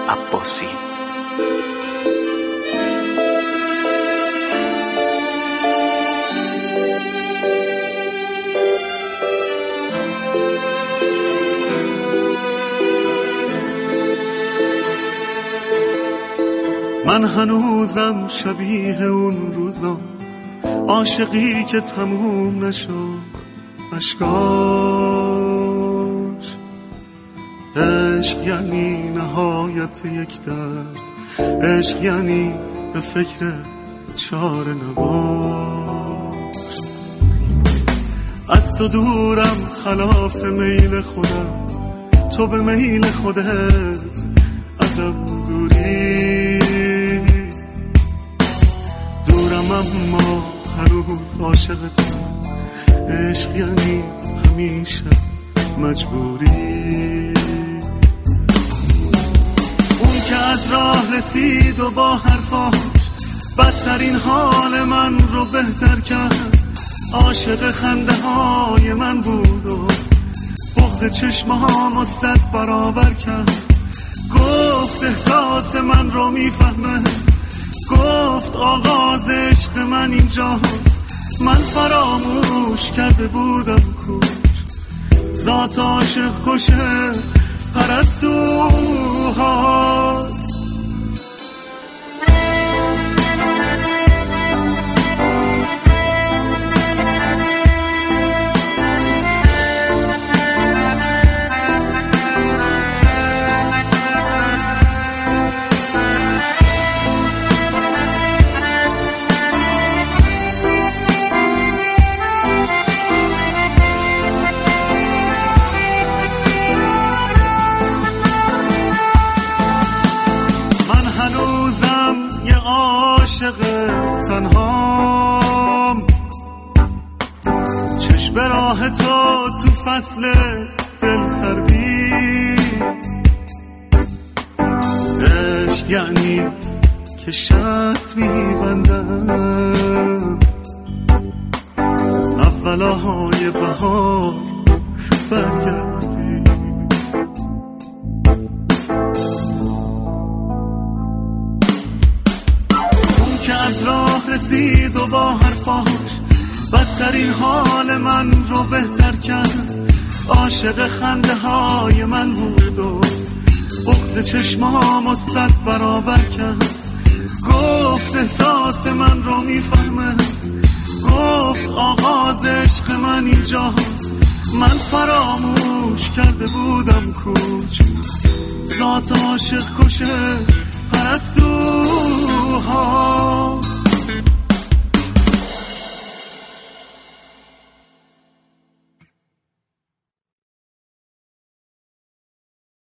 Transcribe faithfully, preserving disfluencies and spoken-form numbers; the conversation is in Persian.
عباسی. من هنوزم شبیه اون روزا، عاشقی که تموم نشد اشکاش. عشق یعنی نهایت یک درد، عشق یعنی به فکر چاره نباش. از تو دورم خلاف میل خودم، تو به میل خودت ازم دوری. دورم اما هنوز عاشقتم، عشق یعنی همیشه مجبوری. اون که از راه رسید و با حرفاش بدترین حال من رو بهتر کرد، عاشق خنده های من بود و بغض چشمه هامو صد برابر کرد. گفت احساس من رو میفهمه، گفت آغاز عشق من اینجا. من فراموش کرده بودم کوش ذات عاشق کشه پرستوهاست. عاشق تنهام، چشم به راه تو تو فصل دل سردی. عشق یعنی که شرط میبندم اولاهای بهار برگردی. از راه رسید و با حرفاش بدترین حال من رو بهتر کرد. عاشق خنده های من بود و بغض چشمامو صد برابر کرد. گفت احساس من رو میفهمه، گفت آغاز عشق من اینجاست. من فراموش کرده بودم کوچ ذات عاشق کشه پرستوها.